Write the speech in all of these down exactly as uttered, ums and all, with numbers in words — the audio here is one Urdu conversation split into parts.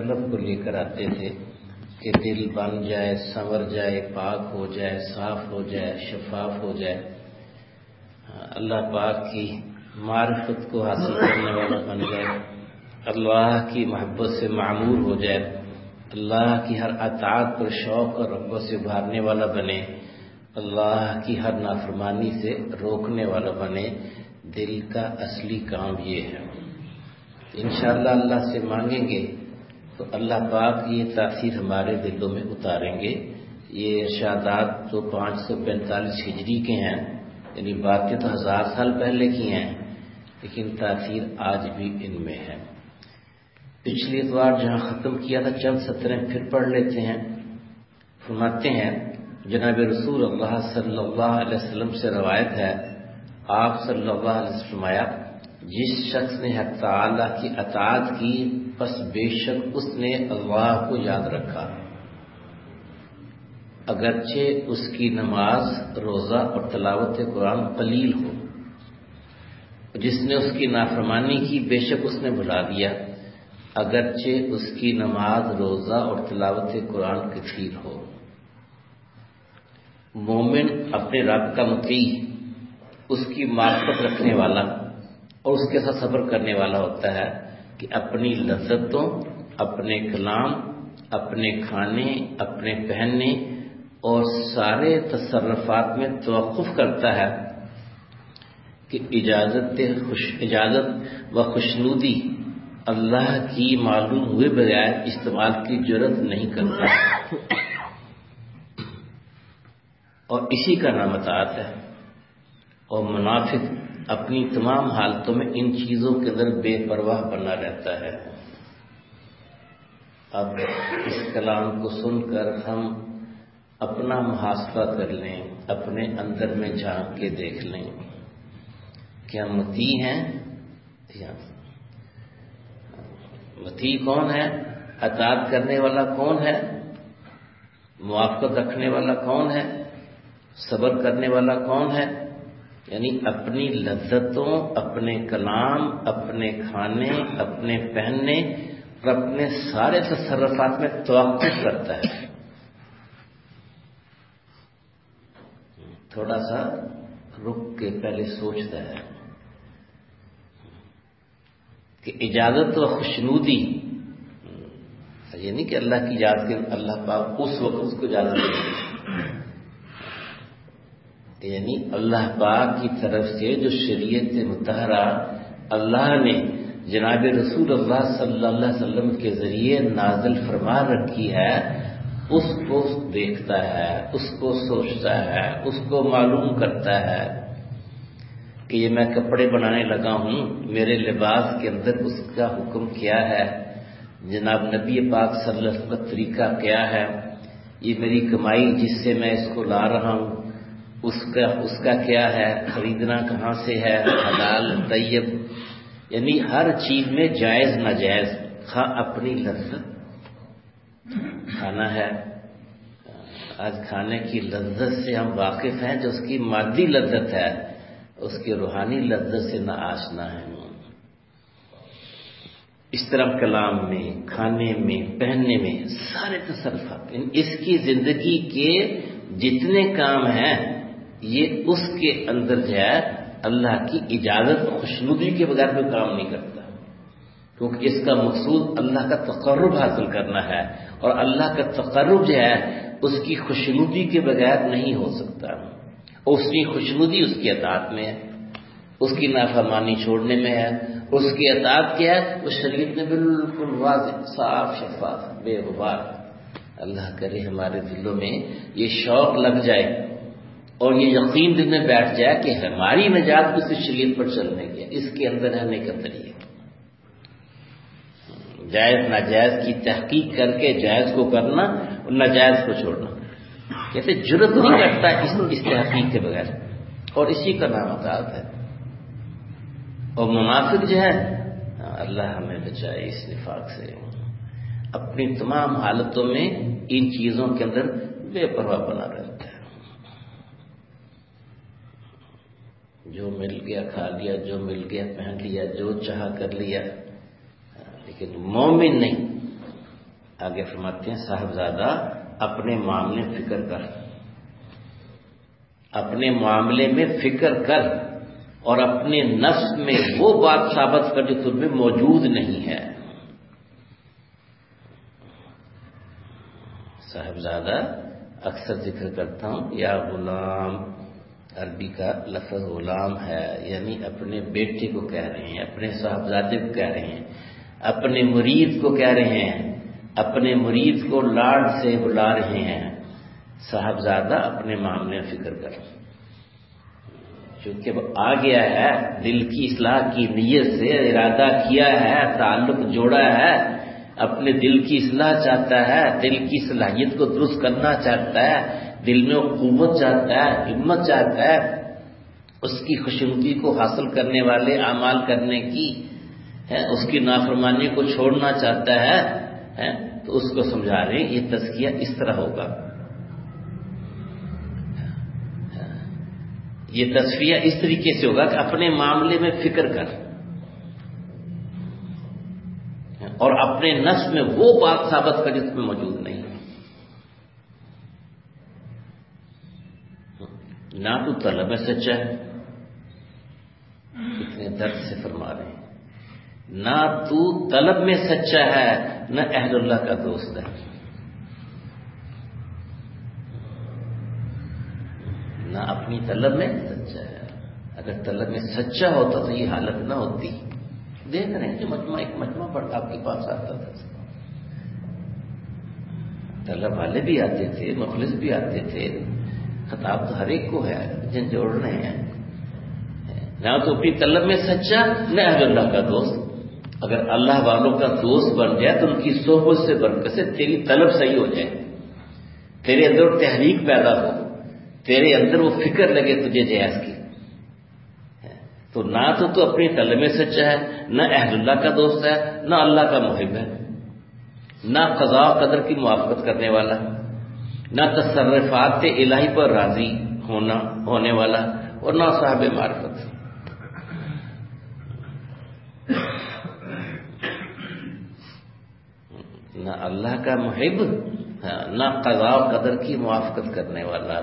طلب کو لے کر آتے تھے کہ دل بن جائے، سنور جائے، پاک ہو جائے، صاف ہو جائے، شفاف ہو جائے، اللہ پاک کی معرفت کو حاصل کرنے والا بن جائے، اللہ کی محبت سے معمور ہو جائے، اللہ کی ہر اطاعت پر شوق اور رغبت سے ابھارنے والا بنے، اللہ کی ہر نافرمانی سے روکنے والا بنے۔ دل کا اصلی کام یہ ہے۔ انشاءاللہ اللہ سے مانگیں گے تو اللہ پاک یہ تاثیر ہمارے دلوں میں اتاریں گے۔ یہ ارشادات تو پانچ سو پینتالیس ہجری کے ہیں، یعنی باتیں تو ہزار سال پہلے کی ہیں، لیکن تاثیر آج بھی ان میں ہے۔ پچھلی اتوار جہاں ختم کیا تھا چند سطریں پھر پڑھ لیتے ہیں۔ فرماتے ہیں جناب رسول اللہ صلی اللہ علیہ وسلم سے روایت ہے، آپ صلی اللہ علیہ وسلم فرمایا، جس شخص نے حق تعالیٰ کی اطاعت کی پس بے شک اس نے اللہ کو یاد رکھا، اگرچہ اس کی نماز، روزہ اور تلاوت قرآن قلیل ہو۔ جس نے اس کی نافرمانی کی بے شک اس نے بھلا دیا، اگرچہ اس کی نماز، روزہ اور تلاوت قرآن کثیر ہو۔ مومن اپنے رب کا مطیع، اس کی معرفت رکھنے والا اور اس کے ساتھ صبر کرنے والا ہوتا ہے کہ اپنی لذتوں، اپنے کلام، اپنے کھانے، اپنے پہننے اور سارے تصرفات میں توقف کرتا ہے کہ اجازت خوش اجازت و خوشنودی اللہ کی معلوم ہوئے بغیر استعمال کی جرات نہیں کرتا، اور اسی کا نام اطاعت ہے۔ اور منافق اپنی تمام حالتوں میں ان چیزوں کے اندر بے پرواہ بنا رہتا ہے۔ اب اس کلام کو سن کر ہم اپنا محاسبہ کر لیں، اپنے اندر میں جھانک کے دیکھ لیں کہ ہم مطیع ہیں۔ مطیع کون ہے؟ اطاعت کرنے والا کون ہے؟ موافقت رکھنے والا کون ہے؟ صبر کرنے والا کون ہے؟ یعنی اپنی لذتوں، اپنے کلام، اپنے کھانے، اپنے پہننے اور اپنے سارے تصرفات میں توقف کرتا ہے۔ تھوڑا سا رک کے پہلے سوچتا ہے کہ اجازت و خوشنودی، یہ نہیں کہ اللہ کی اجازت کے اللہ پاک اس وقت اس کو اجازت دے، یعنی اللہ پاک کی طرف سے جو شریعت مطہرہ اللہ نے جناب رسول اللہ صلی اللہ علیہ وسلم کے ذریعے نازل فرما رکھی ہے، اس کو دیکھتا ہے، اس کو سوچتا ہے، اس کو معلوم کرتا ہے کہ یہ میں کپڑے بنانے لگا ہوں، میرے لباس کے اندر اس کا حکم کیا ہے، جناب نبی پاک صلی اللہ علیہ وسلم کا طریقہ کیا ہے، یہ میری کمائی جس سے میں اس کو لا رہا ہوں اس کا اس کا کیا ہے، خریدنا کہاں سے ہے، حلال طیب، یعنی ہر چیز میں جائز ناجائز، خواہ اپنی لذت کھانا ہے، آج کھانے کی لذت سے ہم واقف ہیں، جو اس کی مادی لذت ہے اس کی روحانی لذت سے نہ آشنا ہے۔ اس طرح کلام میں، کھانے میں، پہننے میں، سارے تصرفات، اس کی زندگی کے جتنے کام ہیں یہ اس کے اندر جو ہے اللہ کی اجازت خوشنودی کے بغیر کوئی کام نہیں کرتا، کیونکہ اس کا مقصود اللہ کا تقرب حاصل کرنا ہے، اور اللہ کا تقرب جو ہے اس کی خوشنودی کے بغیر نہیں ہو سکتا، اور اس کی خوشنودی اس کی اطاعت میں ہے، اس کی نافرمانی چھوڑنے میں ہے۔ اس کی اطاعت کیا ہے؟ وہ شریعت نے بالکل واضح، صاف، شفاف، بے غبار۔ اللہ کرے ہمارے دلوں میں یہ شوق لگ جائے اور یہ یقین دل میں بیٹھ جائے کہ ہماری نجات اس شریعت پر چلنے کی ہے، اس کے اندر رہنے کا طریقہ، جائز ناجائز کی تحقیق کر کے جائز کو کرنا اور ناجائز کو چھوڑنا، کیسے جرأت نہیں کرتا اس اس تحقیق کے بغیر، اور اسی کا نام اطاعت ہے۔ اور منافق جو ہے، اللہ ہمیں بچائے اس نفاق سے، اپنی تمام حالتوں میں ان چیزوں کے اندر بے پرواہ بنا رہتا ہے، جو مل گیا کھا لیا، جو مل گیا پہن لیا، جو چاہا کر لیا، لیکن مومن نہیں، آگے فرماتے ہیں صاحبزادہ اپنے معاملے فکر کر، اپنے معاملے میں فکر کر اور اپنے نفس میں وہ بات ثابت کر جو تم میں موجود نہیں ہے۔ صاحبزادہ اکثر ذکر کرتا ہوں، یا غلام، عربی کا لفظ غلام ہے، یعنی اپنے بیٹے کو کہہ رہے ہیں، اپنے صاحبزادے کو کہہ رہے ہیں، اپنے مرید کو کہہ رہے ہیں، اپنے مرید کو لاڈ سے بلا رہے ہیں، صاحبزادہ اپنے معاملے میں فکر کر، چونکہ وہ آ گیا ہے، دل کی اصلاح کی نیت سے ارادہ کیا ہے، تعلق جوڑا ہے، اپنے دل کی اصلاح چاہتا ہے، دل کی صلاحیت کو درست کرنا چاہتا ہے، دل میں وہ قوت چاہتا ہے، ہمت چاہتا ہے، اس کی خوشنودی کو حاصل کرنے والے اعمال کرنے کی ہے، اس کی نافرمانی کو چھوڑنا چاہتا ہے, ہے تو اس کو سمجھا رہے ہیں یہ تزکیہ اس طرح ہوگا. یہ تصفیہ اس طریقے سے ہوگا کہ اپنے معاملے میں فکر کر اور اپنے نفس میں وہ بات ثابت کر جس میں موجود نہیں ہے. نہ تو طلب میں سچا ہے, کتنے درد سے فرما رہے ہیں, نہ تو طلب میں سچا ہے نہ اہل اللہ کا دوست ہے. نہ اپنی طلب میں سچا ہے. اگر طلب میں سچا ہوتا تو یہ حالت نہ ہوتی. دیکھ رہے ہیں جو مجمع ایک مجمع پر آپ کے پاس آتا تھا, طلب والے بھی آتے تھے, مخلص بھی آتے تھے, خطاب تو ہر ایک کو ہے جن جوڑ رہے ہیں. نہ تو اپنی طلب میں سچا نہ اہل اللہ کا دوست. اگر اللہ والوں کا دوست بن جائے تو ان کی صحبت سے برکت سے تیری طلب صحیح ہو جائے, تیرے اندر تحریک پیدا ہو, تیرے اندر وہ فکر لگے تجھے جائز کی. تو نہ تو تو اپنی طلب میں سچا ہے, نہ اہل اللہ کا دوست ہے, نہ اللہ کا محب ہے, نہ قضاء و قدر کی موافقت کرنے والا, نہ تصرفات الہی پر راضی ہونا ہونے والا, اور نہ صاحب معرفت. نہ اللہ کا محب, نہ قضاء و قدر کی موافقت کرنے والا.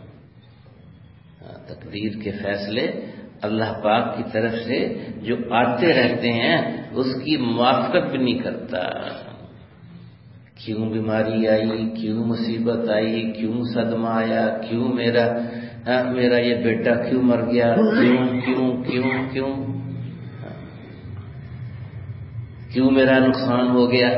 تقدیر کے فیصلے اللہ پاک کی طرف سے جو آتے رہتے ہیں اس کی موافقت بھی نہیں کرتا. کیوں بیماری آئی, کیوں مصیبت آئی, کیوں صدمہ آیا, کیوں میرا ہاں میرا یہ بیٹا کیوں مر گیا, کیوں کیوں کیوں کیوں کیوں میرا نقصان ہو گیا.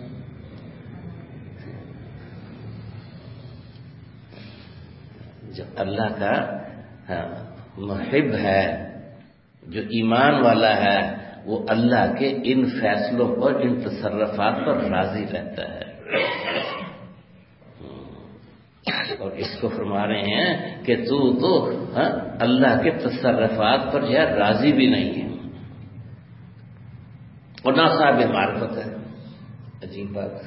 جب اللہ کا محب ہے, جو ایمان والا ہے, وہ اللہ کے ان فیصلوں پر, ان تصرفات پر راضی رہتا ہے. اور اس کو فرما رہے ہیں کہ تو تو اللہ کے تصرفات پر جو ہے راضی بھی نہیں ہے اور نہ صاحب معرفت ہے. عجیب بات,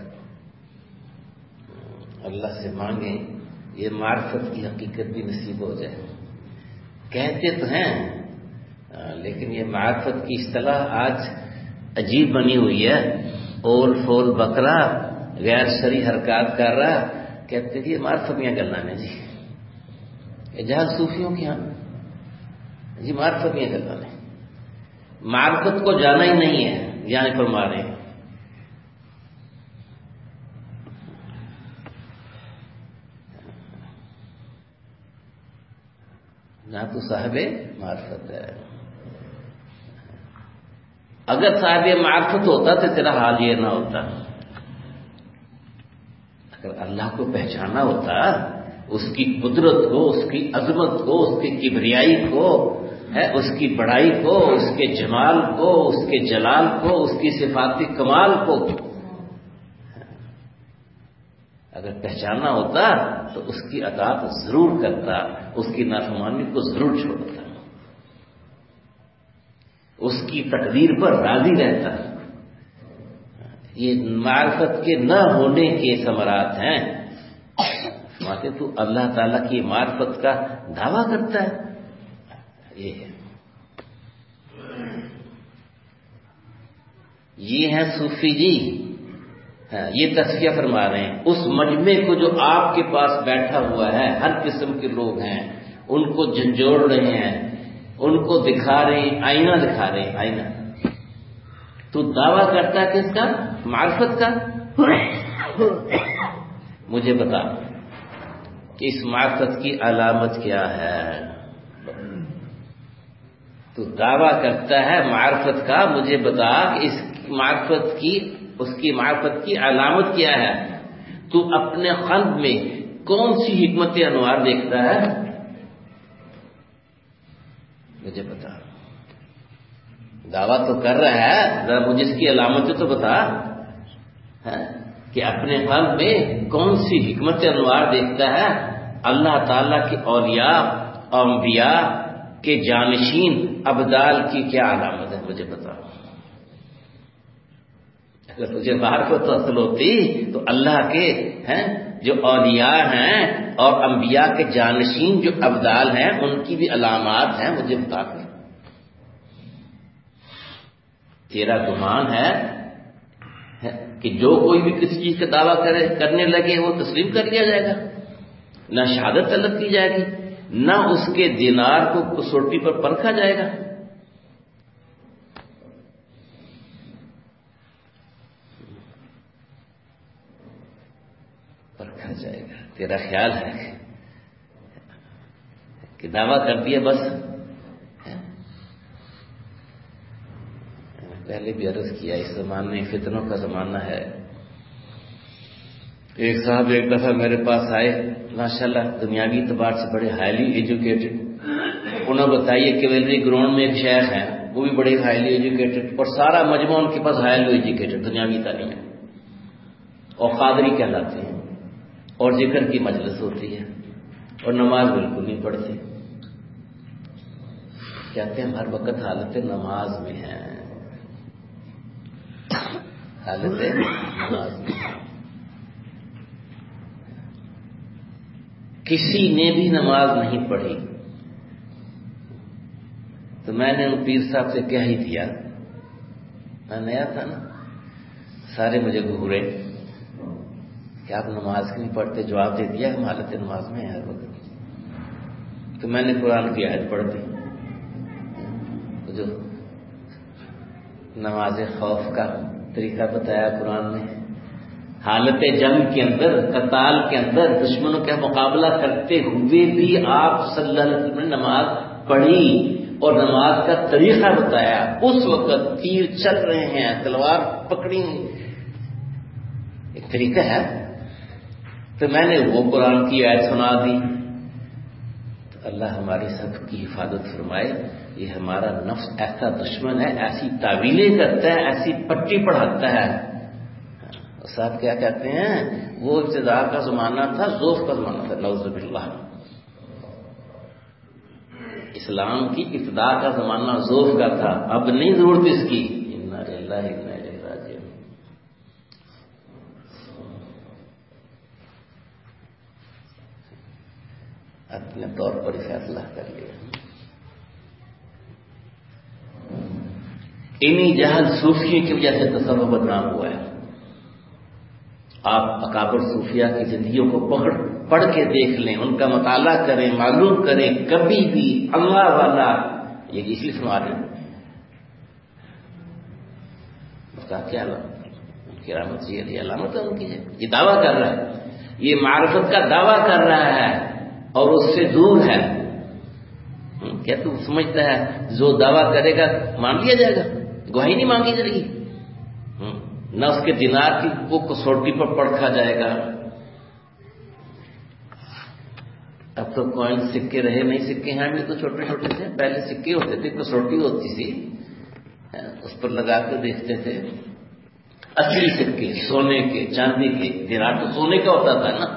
اللہ سے مانگیں یہ معرفت کی حقیقت بھی نصیب ہو جائے. کہتے تو ہیں لیکن یہ معرفت کی اصطلاح آج عجیب بنی ہوئی ہے. اول فول بکرا, غیر شرعی حرکات کر رہا, کہتے کہ یہ معرفت میں گلنا ہے جی, اجازت صوفیوں کی ہاں جی معرفت میں گلنا ہے. معرفت کو جانا ہی نہیں ہے, یہاں فرما رہے ہیں. نہ تو صاحب معرفت ہے. اگر صاحب معرفت ہوتا تو تیرا حال یہ نہ ہوتا. اگر اللہ کو پہچانا ہوتا, اس کی قدرت کو, اس کی عظمت کو, اس کی کبریائی کو, ہے اس کی بڑائی کو, اس کے جمال کو, اس کے جلال کو, اس کی صفاتی کمال کو اگر پہچانا ہوتا تو اس کی اطاعت ضرور کرتا, اس کی نافرمانی کو ضرور چھوڑتا, اس کی تقدیر پر راضی رہتا. یہ معرفت کے نہ ہونے کے ثمرات ہیں. فرماتے تو اللہ تعالیٰ کی معرفت کا دعویٰ کرتا ہے. یہ ہے یہ ہیں صوفی جی, یہ تذکیہ فرما رہے ہیں اس مجمع کو جو آپ کے پاس بیٹھا ہوا ہے، ہر قسم کے لوگ ہیں، ان کو جھنجھوڑ رہے ہیں، ان کو دکھا رہے ہیں، آئینہ دکھا رہے ہیں، آئینہ۔ تو دعویٰ کرتا ہے کس کا؟ معرفت کا۔ مجھے بتا کہ اس معرفت کی علامت کیا ہے؟ تو دعویٰ کرتا ہے معرفت کا، مجھے بتا کہ اس معرفت کی اس کی معرفت کی علامت کیا ہے؟ تو اپنے قلب میں کون سی حکمت انوار دیکھتا ہے؟ مجھے بتا۔ دعویٰ تو کر رہا ہے، ذرا مجھے اس کی علامتیں تو بتا کہ اپنے قلب میں کون سی حکمت انوار دیکھتا ہے؟ اللہ تعالیٰ کے اولیاء اور انبیاء کے جانشین ابدال کی کیا علامت ہے؟ مجھے بتا۔ اگر تجھے معرفت حاصل ہوتی تو اللہ کے ہیں جو اولیاء ہیں اور انبیاء کے جانشین جو ابدال ہیں ان کی بھی علامات ہیں، مجھے بتا دیں۔ تیرا گمان ہے کہ جو کوئی بھی کسی چیز کا دعویٰ کرے کرنے لگے وہ تسلیم کر لیا جائے گا، نہ شہادت طلب کی جائے گی، نہ اس کے دینار کو کسوٹی پر پرکھا جائے گا۔ پرکھا جائے گا۔ تیرا خیال ہے کہ دعویٰ کر دیا بس؟ پہلے بھی عرض کیا اس زمانے میں فتنوں کا زمانہ ہے۔ ایک صاحب ایک دفعہ میرے پاس آئے، ماشاءاللہ دنیاوی اعتبار سے بڑے ہائیلی ایجوکیٹڈ۔ انہوں نے بتایا کہ کیولری گراؤنڈ میں ایک شیخ ہیں، وہ بھی بڑے ہائیلی ایجوکیٹڈ، اور سارا مجموعہ ان کے پاس ہائیلی ایجوکیٹڈ دنیاوی تعلیم ہے، اور قادری کہلاتے ہیں، اور ذکر کی مجلس ہوتی ہے، اور نماز بالکل نہیں پڑھتے۔ کہتے ہیں ہر وقت حالت نماز میں ہیں، حالت نماز میں۔ کسی نے بھی نماز نہیں پڑھی۔ تو میں نے ان پیر صاحب سے کہہ ہی دیا، میں نیا تھا نا، سارے مجھے گھورے کہ آپ نماز کیوں نہیں پڑھتے؟ جواب دے دیا ہم حالت نماز میں ہیں ہر وقت۔ تو میں نے قرآن کی آیت پڑھ دی، جو نماز خوف کا طریقہ بتایا قرآن نے۔ حالت جنگ کے اندر، قتال کے اندر دشمنوں کا مقابلہ کرتے ہوئے بھی آپ صلی اللہ علیہ وسلم نے نماز پڑھی اور نماز کا طریقہ بتایا۔ اس وقت تیر چل رہے ہیں، تلوار پکڑی، ایک طریقہ ہے۔ تو میں نے وہ قرآن کی آیت سنا دی۔ تو اللہ ہماری سب کی حفاظت فرمائے۔ یہ ہمارا نفس ایسا دشمن ہے، ایسی تعویلیں کرتا ہے، ایسی پٹی پڑھاتا ہے۔ صاحب کیا کہتے ہیں، وہ ابتدا کا زمانہ تھا، ذوف کا زمانہ تھا، نعوذ باللہ۔ اسلام کی ابتدا کا زمانہ ذوف کا تھا، اب نہیں ضرورت اس کی۔ انا للہ و انا الیہ راجعون۔ اپنے طور پر فیصلہ کر لیا۔ انہی جہل صوفیوں کی وجہ سے تصوف بدنام ہوا ہے۔ آپ اکابر صوفیہ کی زندگیوں کو پکڑ پڑھ کے دیکھ لیں، ان کا مطالعہ کریں، معلوم کریں، کبھی بھی اللہ والا یہ اس لیے فرما رہے ہیں اس کا کیا ان کی علامت یہ علامت ہے ان کی، یہ دعویٰ کر رہا ہے، یہ معرفت کا دعویٰ کر رہا ہے اور اس سے دور ہے۔ کیا تو سمجھتا ہے جو دعویٰ کرے گا مان لیا جائے گا؟ گواہی نہیں مانگی جائے گی، نہ اس کے دینار کی وہ کسوٹی پر پرکھا جائے گا۔ اب تو کوئن سکے رہے نہیں، سکے ہیں بھی تو چھوٹے چھوٹے تھے، پہلے سکے ہوتے تھے، کسوٹی ہوتی تھی، اس پر لگا کے دیکھتے تھے۔ اصلی سکے سونے کے، چاندی کے، دینار تو سونے کا ہوتا تھا نا،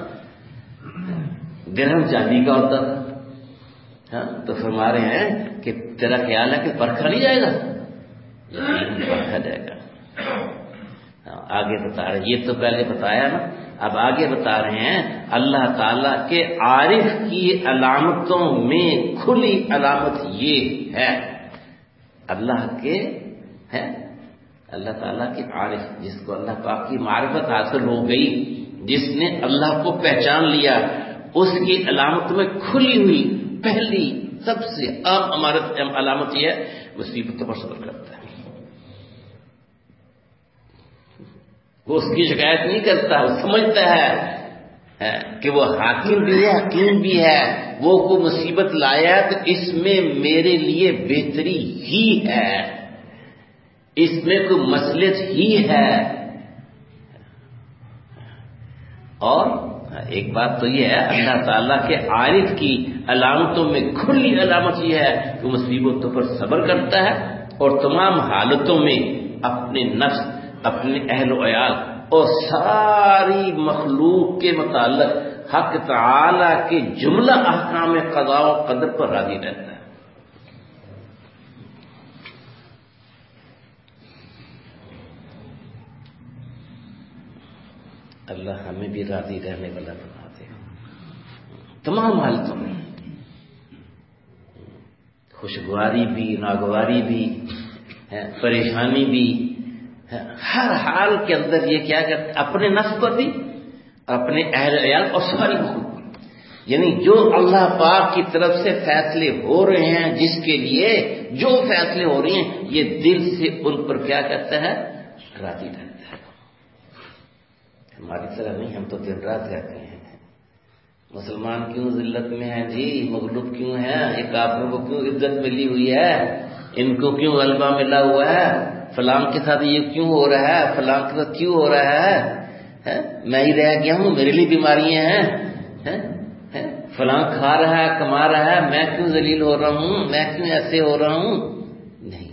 درہم چاندی کا ہوتا تھا۔ ہاں تو فرما رہے ہیں کہ تیرا خیال ہے کہ پرکھا نہیں جائے گا؟ پرکھا جائے گا۔ آگے بتا رہے ہیں، یہ تو پہلے بتایا نا، اب آگے بتا رہے ہیں اللہ تعالی کے عارف کی علامتوں میں کھلی علامت یہ ہے، اللہ کے ہے اللہ تعالیٰ کے عارف، جس کو اللہ پاک کی معرفت حاصل ہو گئی، جس نے اللہ کو پہچان لیا، اس کی علامت میں کھلی ہوئی پہلی سب سے عام امارت علامت یہ ہے مصیبتوں پر صبر کرتا ہے. وہ اس کی شکایت نہیں کرتا، وہ سمجھتا ہے کہ وہ حاکم بھی ہے، حکیم بھی ہے، وہ کو مصیبت لایا تو اس میں میرے لیے بہتری ہی ہے، اس میں کوئی مصلحت ہی ہے. اور ایک بات تو یہ ہے، اللہ تعالیٰ کے عارف کی علامتوں میں کھلی علامت یہ ہے کہ مصیبتوں پر صبر کرتا ہے اور تمام حالتوں میں اپنے نفس، اپنے اہل و عیال اور ساری مخلوق کے متعلق حق تعالی کے جملہ احکام قضاء و قدر پر راضی رہتا ہے. اللہ ہمیں بھی راضی رہنے والا بنا دے تمام حالتوں میں، خوشگواری بھی، ناگواری بھی، پریشانی بھی، ہر حال کے اندر یہ کیا کرتے اپنے نفس پر بھی، اپنے اہل عیال اور ساری مخلوق پر. یعنی جو اللہ پاک کی طرف سے فیصلے ہو رہے ہیں، جس کے لیے جو فیصلے ہو رہے ہیں، یہ دل سے ان پر کیا کرتا ہے، راضی رہتا ہے. ہماری طرح نہیں، ہم تو دن رات رہتے ہیں. مسلمان کیوں ذلت میں ہیں جی، مغلوب کیوں ہیں، یہ کافروں کو کیوں عزت ملی ہوئی ہے، ان کو کیوں غلبہ ملا ہوا ہے، فلاں کے ساتھ یہ کیوں ہو رہا ہے، فلاں کے ساتھ کیوں ہو رہا ہے، میں ہی رہ گیا ہوں، میرے لیے بیماریاں ہیں، فلاں کھا رہا ہے، کما رہا ہے، میں کیوں ذلیل ہو رہا ہوں، میں کیوں ایسے ہو رہا ہوں. نہیں،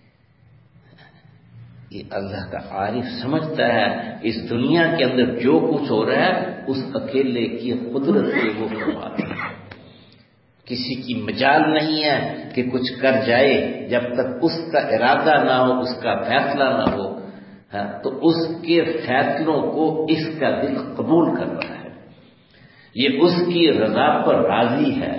یہ اللہ کا عارف سمجھتا ہے اس دنیا کے اندر جو کچھ ہو رہا ہے اس اکیلے کی قدرت سے وہ فرماتا ہے. کسی کی مجال نہیں ہے کہ کچھ کر جائے جب تک اس کا ارادہ نہ ہو، اس کا فیصلہ نہ ہو. تو اس کے فیصلوں کو اس کا دل قبول کر رہا ہے، یہ اس کی رضا پر راضی ہے.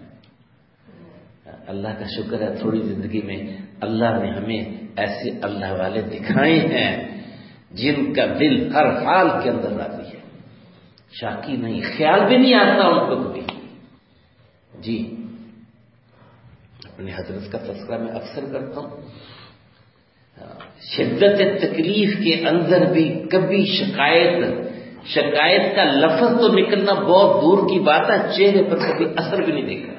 اللہ کا شکر ہے تھوڑی زندگی میں اللہ نے ہمیں ایسے اللہ والے دکھائے ہیں جن کا دل ہر حال کے اندر راضی ہے، شاکی نہیں، خیال بھی نہیں آتا ان کو کبھی. جی اپنے حضرت کا تذکرہ میں اکثر کرتا ہوں، شدت تکلیف کے اندر بھی کبھی شکایت شکایت کا لفظ تو نکلنا بہت دور کی بات ہے، چہرے پر کبھی اثر بھی نہیں دیکھا.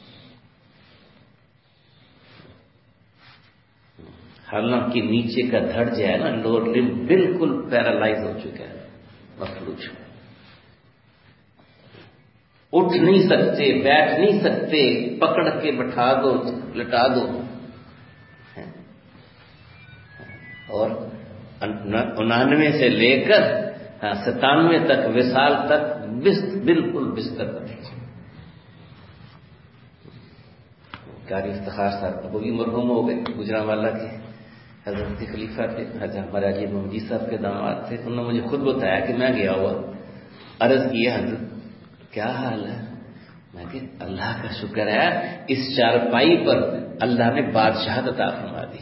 حالانکہ نیچے کا دھڑ جو ہے نا، لوور لم بالکل پیرالائز ہو چکا ہے، مفلوج، اٹھ نہیں سکتے، بیٹھ نہیں سکتے، پکڑ کے بٹھا دو، لٹا دو. اور انانوے سے لے کر ستانوے تک، وصال تک بالکل بستر پر. قاری افتخار صاحب وہ بھی مرحوم ہو گئے، گجرانوالہ کے حضرت خلیفہ تھے، حضرت ہمارے علی محمدی صاحب کے داماد تھے. انہوں نے مجھے خود بتایا کہ میں گیا ہوا، عرض کیا حضرت کیا حال ہے؟ میں کہ اللہ کا شکر ہے اس چارپائی پر اللہ نے بادشاہت عطا فرما دی.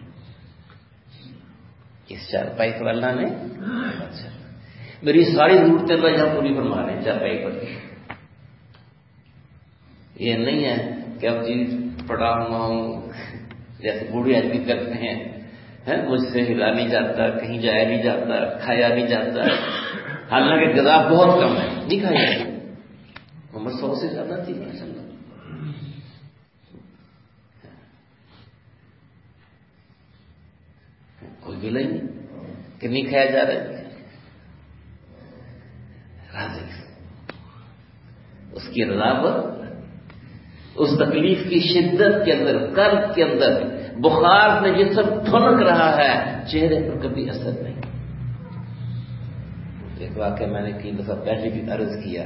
اس چارپائی پر اللہ نے میری ساری ضرورتیں اللہ یہاں پوری فرما رہے ہیں چارپائی پر. یہ نہیں ہے کہ اب جی پڑا ہوا ہوں جیسے بوڑھے آدمی کرتے ہیں، مجھ سے ہلا نہیں جاتا، کہیں جایا نہیں جاتا، کھایا نہیں جاتا. حالانکہ غذا بہت کم ہے، نہیں کھایا جاتا. عمر سو سے زیادہ تھی ماشاء اللہ. کوئی گلا ہی نہیں کہ نہیں کھایا جا رہا ہے. راضی اس کی رضا پر، اس تکلیف کی شدت کے اندر، قرض کے اندر، بخار میں جسم ٹھنک رہا ہے، چہرے پر کبھی اثر نہیں. ایک واقعہ میں نے کئی دفعہ پہلے بھی عرض کیا،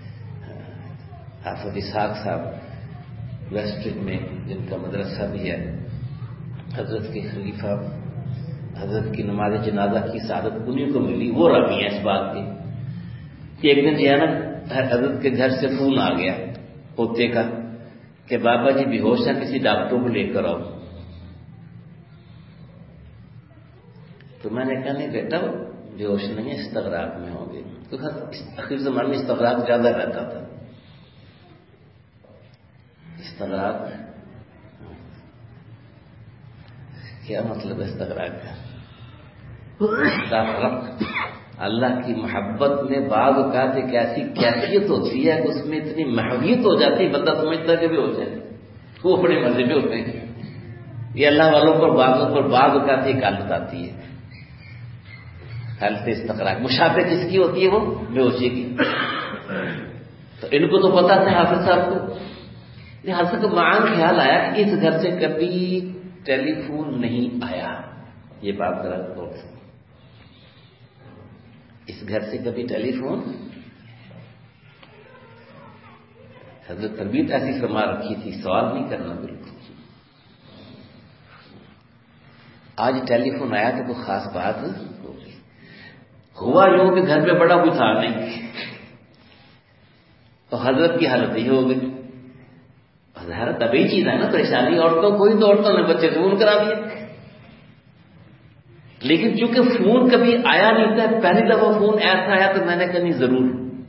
حافظ اسحاق صاحب ویسٹرن میں جن کا مدرسہ بھی ہے، حضرت کے خلیفہ، حضرت کی نماز جنازہ کی سعادت انہیں کو ملی. وہ راوی ہیں اس بات کی کہ ایک دن جو ہے نا حضرت کے گھر سے فون آ گیا پوتے کا کہ بابا جی بے ہوش ہیں، کسی ڈاکٹر کو لے کر آؤ. تو میں نے کہا نہیں بیٹا بے ہوش نہیں ہے، استغراق میں ہوں گے. تو آخر زمانے میں استغراق زیادہ رہتا تھا. استغراق کیا مطلب ہے استغراق کا؟ اللہ کی محبت میں بعض اوقات ایک ایسی کیفیت ہوتی ہے کہ اس میں اتنی محویت ہو جاتی ہے بندہ سمجھتا کہ بھی ہو جائے. وہ بڑے مزے بھی ہوتے ہیں. یہ اللہ والوں پر بعضوں پر بعض اوقات ایک حالت آتی ہے، حالت استغراق. مشابہت کس کی ہوتی ہے؟ وہ بے ہوشی کی. تو ان کو تو پتا تھا حافظ صاحب کو. حافظ کو معان خیال آیا کہ اس گھر سے کبھی ٹیلی فون نہیں آیا. یہ بات ذرا غور سے، اس گھر سے کبھی ٹیلی فون. حضرت تربیت ایسی فرما رکھی تھی سوال نہیں کرنا بالکل. آج ٹیلی فون آیا تو کوئی خاص بات ہوگی. ہوا یوں کہ گھر پہ بڑا کوئی تھا نہیں تو حضرت کی حالت یہ ہو گئی. حضرت ابھی چیز ہے نا پریشانی عورتوں کوئی تو عورتوں نے بچے فون کرا دیے. لیکن چونکہ فون کبھی آیا نہیں تھا، پہلی دفعہ فون ایسا آیا تو میں نے کہا نہیں ضرور.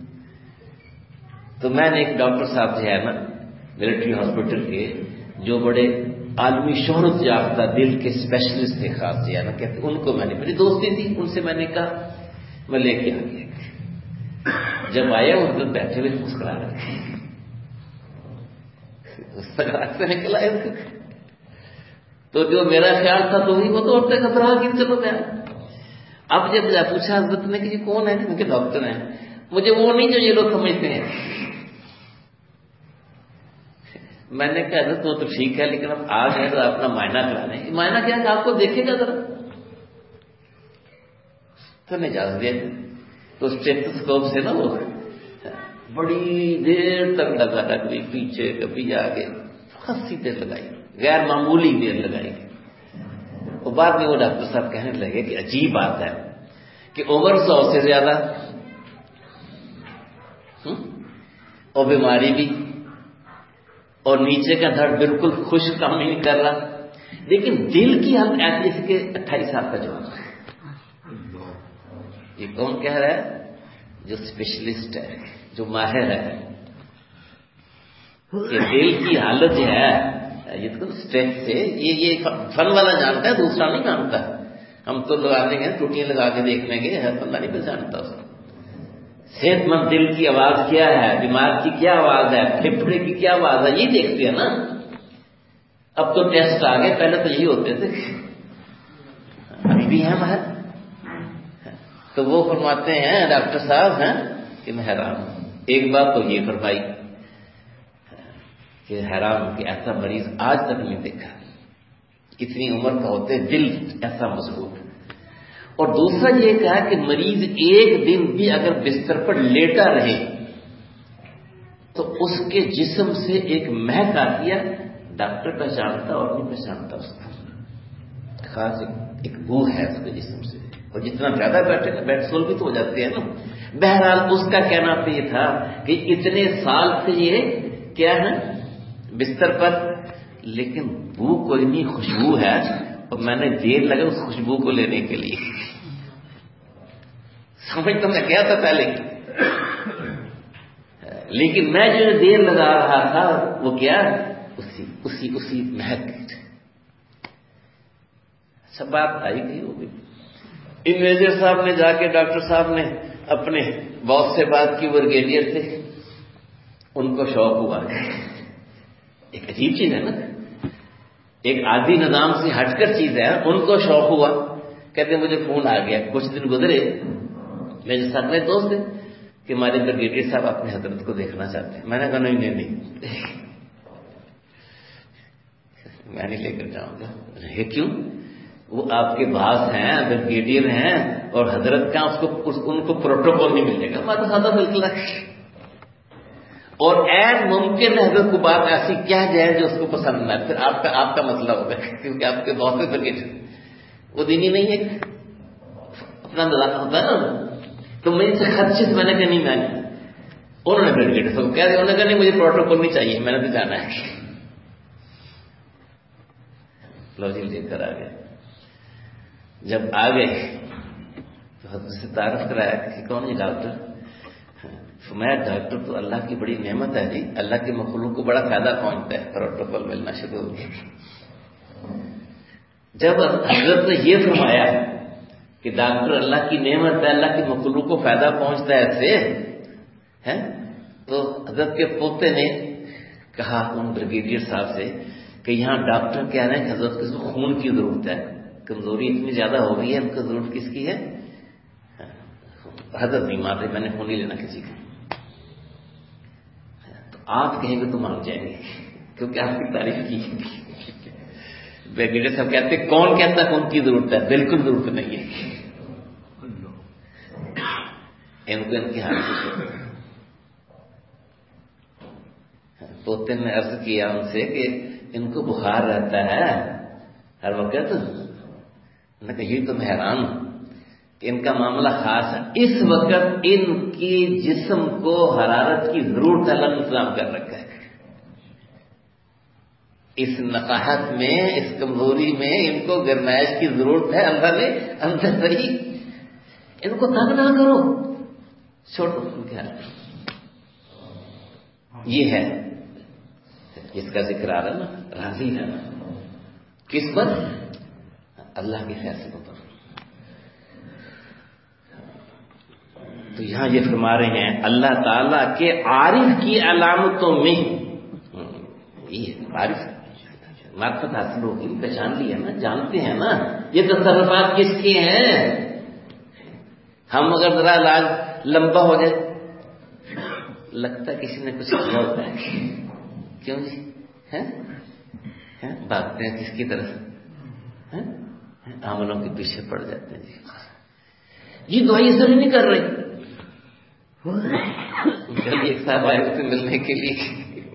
تو میں نے ایک ڈاکٹر صاحب جو ہے نا ملٹری ہاسپٹل کے، جو بڑے عالمی شہرت یافتہ دل کے اسپیشلسٹ تھے خاص جو ہے نا، کہتے ان کو میں نے، میری دوستی تھی ان سے، میں نے کہا میں لے کے آ گیا. جب آیا اس دن بیٹھے ہوئے مسکرا رہے تھے، سے نکلا ہے. تو جو میرا خیال تھا تو وہی وہ تو عورتیں گھبرا گئی. چلو میں اب جب پوچھا حضرت نے کہ یہ کون ہے، کہ ڈاکٹر ہیں. مجھے وہ نہیں جو یہ لوگ سمجھتے ہیں. میں نے کہا حضرت وہ تو ٹھیک ہے لیکن اب آ گئے تو اپنا معائنہ کرا لیں. معائنہ کیا کہ آپ کو دیکھے گا ذرا. تو نے اجازت دیا تو اسٹیتھوسکوپ سے نا وہ بڑی دیر تک لگا تھا، کبھی پیچھے کبھی آگے، خاصی دیر لگائی، غیر معمولی دیر لگائی. اور بعد میں وہ ڈاکٹر صاحب کہنے لگے کہ عجیب بات ہے کہ عمر سو سے زیادہ اور بیماری بھی، اور نیچے کا دھڑ بالکل خشک کام نہیں کر رہا، لیکن دل کی حالت ایسی اس کے اٹھائیس سال کا جوان ہے. یہ کون کہہ رہا ہے؟ جو اسپیشلسٹ ہے، جو ماہر ہے کہ دل کی حالت جو ہے یہ تو اسٹریس سے، یہ یہ فن والا جانتا ہے، دوسرا نہیں جانتا. ہم تو لگا دیں گے ٹوٹیاں لگا کے دیکھ لیں گے، ہر بندہ نہیں پہچانتا اس کو. صحت مند دل کی آواز کیا ہے، دماغ کی کیا آواز ہے، پھیپھڑے کی کیا آواز ہے، یہ دیکھتے ہیں نا. اب تو ٹیسٹ آ گئے، پہلے تو یہی ہوتے تھے، ابھی بھی ہیں ماہر. تو وہ فرماتے ہیں ڈاکٹر صاحب ہیں کہ میں حیران ہوں. ایک بات تو یہ فرمائی کہ حیران ہوں کہ ایسا مریض آج تک نہیں دیکھا، اتنی عمر کا ہوتے دل ایسا مضبوط. اور دوسرا یہ کہا کہ مریض ایک دن بھی اگر بستر پر لیٹا رہے تو اس کے جسم سے ایک مہک آتی ہے، ڈاکٹر پہچانتا اور نہیں پہچانتا، اس کا خاص ایک بو ہے اس کے جسم سے. اور جتنا زیادہ بیٹھے نا بیڈ سول بھی تو ہو جاتے ہیں نا. بہرحال اس کا کہنا تو یہ تھا کہ اتنے سال سے یہ کیا ہے بستر پر، لیکن بو کوئی نہیں، خوشبو ہے. اور میں نے دیر لگا اس خوشبو کو لینے کے لیے. سمجھ تو میں کیا تھا پہلے، لیکن میں جو دیر لگا رہا تھا وہ کیا، اسی اسی اسی مہک. سب بات آئی گئی ہوگی. انویزر صاحب نے جا کے ڈاکٹر صاحب نے اپنے باس سے بات کی، برگیڈیئر تھے، ان کو شوق ہوا. ایک عجیب چیز ہے نا، ایک عادی نظام سے ہٹ کر چیز ہے. ان کو شوق ہوا، کہتے مجھے فون آ گیا. کچھ دن گزرے، میرے ساتھ میں دوست تھے کہ ہمارے برگیڈیئر صاحب اپنے حضرت کو دیکھنا چاہتے ہیں. میں نے کہا نہیں نہیں نہیں میں نہیں لے کر جاؤں گا. یہ کیوں؟ وہ آپ کے باس ہیں، برگیڈیئر ہیں، اور حضرت کا اس کو اس ان کو پروٹوکول نہیں ملے گا. میں تو سادہ بالکل ہے. اور این ممکن ہے حضرت کو بات ایسی کہہ جائے جو اس کو پسند نہ آئے، پھر آپ کا آپ کا مسئلہ ہوگا، کیونکہ آپ کے باس سے برگیڈیئر وہ دینی نہیں ہے، اپنا دلانا ہوتا ہے نا. تو مجھ سے خدشے سے میں نے کہا نہیں، میں نے انہوں نے برگیڈیئر سے کہہ دیا، انہوں نے کہا نہیں مجھے پروٹوکول نہیں چاہیے، میں نے تو جانا ہے. لو جی لے کر آ گئے. جب آ گئے تو حضرت سے تعارف کرایا کہ کون ہے ڈاکٹر؟ فرمایا ڈاکٹر تو اللہ کی بڑی نعمت ہے جی، اللہ کے مخلوق کو بڑا فائدہ پہنچتا ہے، پروٹوکول ملنا شروع ہو گیا۔ جب حضرت نے یہ فرمایا کہ ڈاکٹر اللہ کی نعمت ہے، اللہ کے مخلوق کو فائدہ پہنچتا ہے اس سے ہے، تو حضرت کے پوتے نے کہا ان بریگیڈیئر صاحب سے کہ یہاں ڈاکٹر کہہ رہے ہیں کہ حضرت کو خون کی ضرورت ہے، کمزوری اتنی زیادہ ہو گئی ہے، ان کو ضرورت کس کی ہے؟ حضرت نہیں مان رہے، میں نے خون نہیں لینا کسی کا۔ تو آپ کہیں گے تو مان جائیں گے کیونکہ آپ کی تعریف کی ہے۔ بریگیڈیئر صاحب کہتے کون کہتا ہے خون کی ضرورت ہے؟ بالکل ضرورت نہیں ہے، ان کو ان کی حالت۔ پوتے نے عرض کیا ان سے کہ ان کو بخار رہتا ہے ہر وقت؟ میں کہا یہ تو میں حیران ہوں کہ ان کا معاملہ خاص ہے، اس وقت ان کی جسم کو حرارت کی ضرورت اللہ نے انتظام کر رکھا ہے، اس نقاہت میں، اس کمزوری میں ان کو گرمائش کی ضرورت ہے، اللہ نے اندر سے ہی ان کو تنگ نہ کرو، چھوڑو ان کے حال۔ یہ ہے جس کا ذکر آ رہا ہے نا، راضی رہنا کس پر؟ اللہ کے فیصلوں پر۔ تو یہاں یہ فرما رہے ہیں اللہ تعالی کے عارف کی علامتوں میں، یہ عارف معرفت حاصل ہوگی، پہچان لی ہے نا، جانتے ہیں نا یہ تصرفات کس کے ہیں۔ ہم اگر ذرا علاج لمبا ہو جائے لگتا ہے کسی نے کچھ کیا ہوتا ہے، کیوں جی بھاگتے ہیں کس کی طرف؟ عملوں کے پیچھے پڑ جاتے ہیں جی، یہ دوائی اثر ہی نہیں کر رہی۔ کل ایک صاحب آئے سے ملنے کے لیے،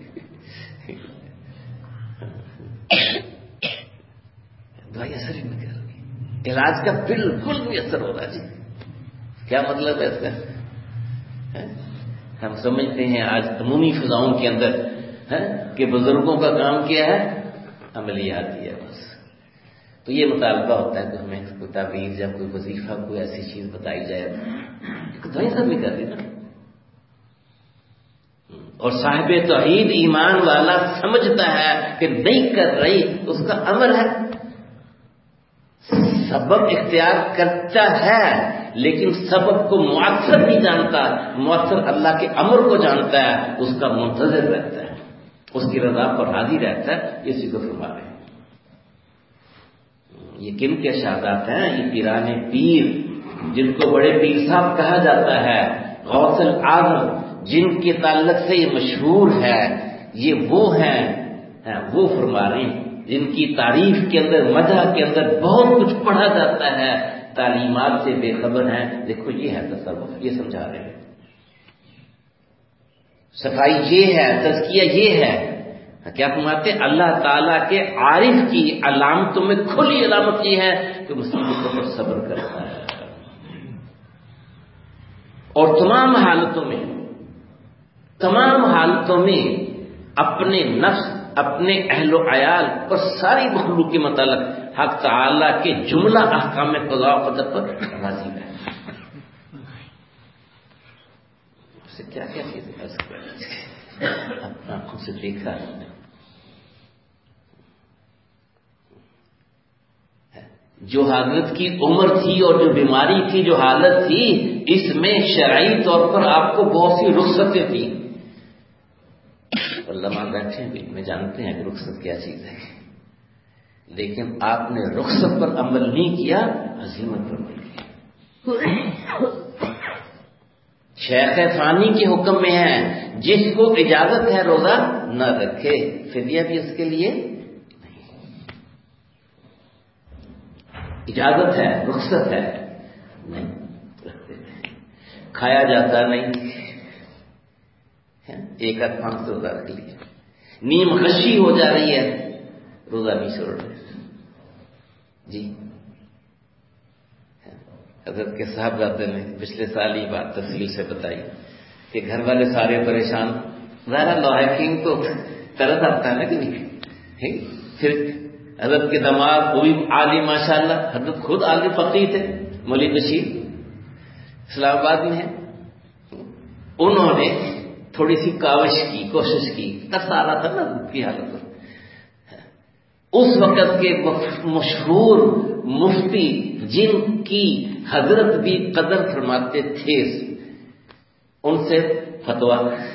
دوائی اثر ہی نہیں کر رہی، علاج کا بالکل بھی اثر ہو رہا جی، کیا مطلب ہے اس کا؟ ہم سمجھتے ہیں آج عمومی فضاؤں کے اندر کہ بزرگوں کا کام کیا ہے، عملیات ہی ہے بس۔ تو یہ مطالبہ ہوتا ہے کہ ہمیں کوئی تعویذ یا کوئی وظیفہ کوئی ایسی چیز بتائی جائے، دوائی اثر نہیں کر رہی نا۔ اور صاحب توحید ایمان والا سمجھتا ہے کہ نہیں کر رہی، اس کا امر ہے، سبب اختیار کرتا ہے لیکن سبب کو مؤثر نہیں جانتا، مؤثر اللہ کے امر کو جانتا ہے، اس کا منتظر رہتا ہے، اس کی رضا پر راضی رہتا ہے۔ اسی کو فرما رہے ہیں۔ یہ کن کے شہادات ہیں؟ یہ پیران پیر، جن کو بڑے پیر صاحب کہا جاتا ہے، غوث الاعظم، جن کے تعلق سے یہ مشہور ہے، یہ وہ ہیں، وہ فرما رہے ہیں جن کی تعریف کے اندر، مدح کے اندر بہت کچھ پڑھا جاتا ہے، تعلیمات سے بے خبر ہیں۔ دیکھو یہ ہے تصوف، یہ سمجھا رہے ہیں، صفائی یہ ہے، تزکیہ یہ ہے۔ کیا فرماتے ہیں؟ اللہ تعالیٰ کے عارف کی علامتوں میں کھلی علامت یہ ہے کہ مصیبتوں پر صبر کرتا ہے، اور تمام حالتوں میں، تمام حالتوں میں اپنے نفس، اپنے اہل و عیال اور ساری مخلوق کے متعلق حق تعالیٰ کے جملہ احکام قضاء و قدر پر راضی ہے۔ اسے کیا کیا چیزیں اپنا آنکھوں سے دیکھا ہے، جو حضرت کی عمر تھی اور جو بیماری تھی، جو حالت تھی، اس میں شرعی طور پر آپ کو بہت سی رخصتیں تھیں۔ علماء بیٹھے بھی میں جانتے ہیں کہ رخصت کیا چیز ہے، لیکن آپ نے رخصت پر عمل نہیں کیا، عزیمت پر عمل کیا۔ شیخ ثانی کے حکم میں ہے جس کو اجازت ہے روزہ نہ رکھے، فدیہ بھی اس کے لیے نہیں، اجازت ہے، رخصت ہے، نہیں رکھتے، کھایا جاتا نہیں، ایک آدھ پانچ سو روزہ رکھ لیا، نیم غشی ہو جا رہی ہے، روزہ نہیں چھوڑ رہے جی۔ حضرت کے صاحبزادے نے پچھلے سال یہ بات تفصیل سے بتائی کہ گھر والے سارے پریشان، ظاہر لوہے کینگ تو طرز آتا ہے نا کہ نہیں، پھر حضرت کے دماغ وہ بھی عالم ماشاءاللہ، حضرت خود عالم فقیہ تھے، مولوی بشیر اسلام آباد میں ہیں. انہوں نے تھوڑی سی کاوش کی، کوشش کی، ترس آ رہا تھا نا کی حالت پر. اس وقت کے مشہور مفتی جن کی حضرت بھی قدر فرماتے تھے، ان سے فتویٰ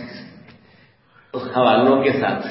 حوالوں کے ساتھ.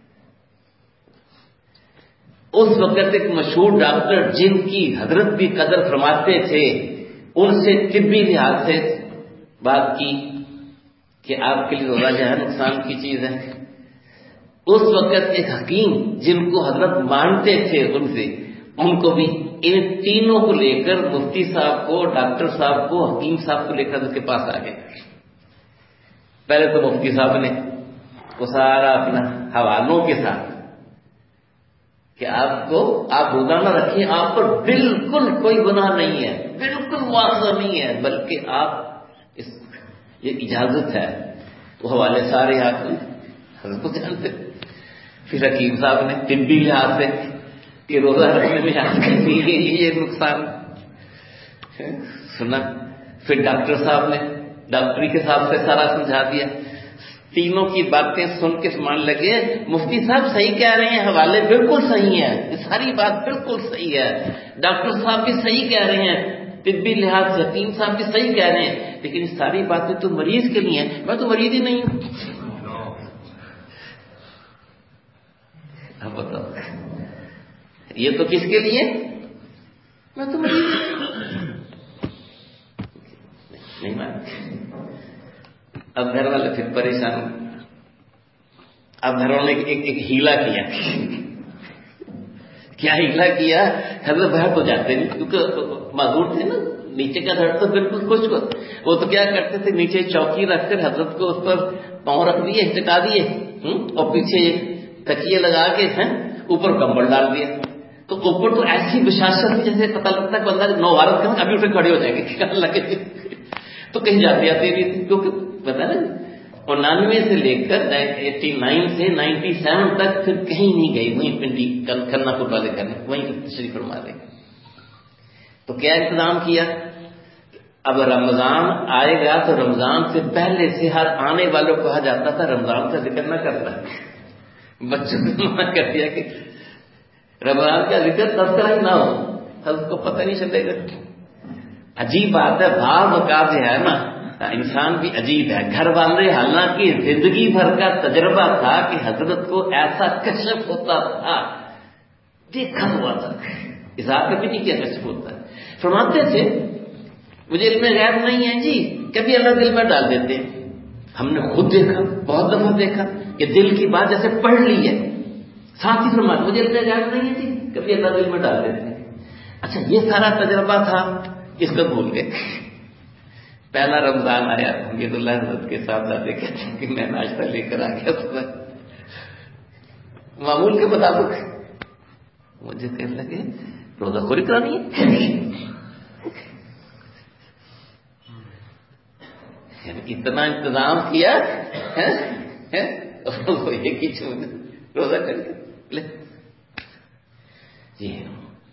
اس وقت ایک مشہور ڈاکٹر جن کی حضرت بھی قدر فرماتے تھے، ان سے طبی لحاظ سے بات کی کہ آپ کے لیے روزہ جو ہے نقصان کی چیز ہے. اس وقت ایک حکیم جن کو حضرت مانتے تھے، ان سے ان کو بھی ان تینوں کو لے کر مفتی صاحب کو، ڈاکٹر صاحب کو، حکیم صاحب کو لے کر اس کے پاس آ گئے. پہلے تو مفتی صاحب نے وہ سارا اپنا حوالوں کے ساتھ کہ آپ کو آپ روزہ نہ رکھیں، آپ پر بالکل کوئی گناہ نہیں ہے، بالکل واضح نہیں ہے، بلکہ آپ اس یہ اجازت ہے. وہ حوالے سارے آپ نے حضرت کو جانتے. پھر حکیم صاحب نے طبی لحاظ سے کہ روزہ رکھنے میں یہ نقصان سنا. پھر ڈاکٹر صاحب نے ڈاکٹری کے حساب سے سارا سمجھا دیا. تینوں کی باتیں سن کے سمان لگے مفتی صاحب صحیح کہہ رہے ہیں، حوالے بالکل صحیح ہیں، یہ ساری بات بالکل صحیح ہے، ڈاکٹر صاحب بھی صحیح کہہ رہے ہیں، طبی لحاظ سے حکیم صاحب بھی صحیح کہہ رہے ہیں، لیکن یہ ساری باتیں تو مریض کے لیے ہیں، میں تو مریض ہی نہیں ہوں. اب بتاؤ یہ تو کس کے لیے؟ میں تو مریض نہیں مانتے. اب گھر والے پھر پریشان. اب گھر والوں نے ایک ایک ہیلا کیا. کیا ہیلا کیا؟ حضرت باہر تو جاتے نہیں کیونکہ معذور تھے نا، نیچے کا گھر تو بالکل خوش ہوا. وہ تو کیا کرتے تھے، نیچے چوکی رکھ کر حضرت کو اس پر پاؤں رکھ دیے، ٹکا دیے، اور پیچھے تکیے لگا کے اوپر کمبل ڈال دیا. تو اوپر تو ایسی بشاشت تھی جیسے پتہ لگتا ہے بندہ نوعارت کا ابھی اٹھے کھڑے ہو جائیں گے لگے. تو کہیں جاتے آتے نہیں تھے، کیونکہ پتا نا انانوے سے لے کر ایٹی نائن سے نائنٹی سیون تک پھر کہیں نہیں گئی، وہیں پنڈی کھنا پور والے کرنے وہیں تشریف فرما دیں. تو کیا انتظام کیا؟ اب رمضان آئے گا تو رمضان سے پہلے سے ہر آنے والوں کو کہا جاتا تھا رمضان کا ذکر نہ کرتا. بچوں کو منع کر دیا کہ رمضان کا ذکر تذکرہ ہی نہ ہو، اس کو پتہ نہیں چلے گا. عجیب بات ہے، بعض اوقات جو ہے نا انسان بھی عجیب ہے. گھر والے حالانکہ زندگی بھر کا تجربہ تھا کہ حضرت کو ایسا کشف ہوتا تھا، دیکھا ہوا تھا، اضافہ بھی نہیں کیا کشف ہوتا ہے. فرماتے تھے مجھے علم غیب نہیں ہے جی، کبھی اللہ دل میں ڈال دیتے ہیں. ہم نے خود دیکھا، بہت دفعہ دیکھا کہ دل کی بات جیسے پڑھ لی ہے، ساتھ ہی فرماتے مجھے علم غیب نہیں ہے جی، کبھی اللہ دل میں ڈال دیتے ہیں. اچھا یہ سارا تجربہ تھا، اس کو بھول گئے. پہلا رمضان آیا، حمید اللہ حضرت کے ساتھ جاتے کہتے ہیں کہ میں ناشتہ لے کر آ گیا صبح معمول کے مطابق. مجھے کہنے لگے روزہ خوری کرانی ہے. اتنا انتظام کیا ایک ہی چھوڑ روزہ کر کے لے. جی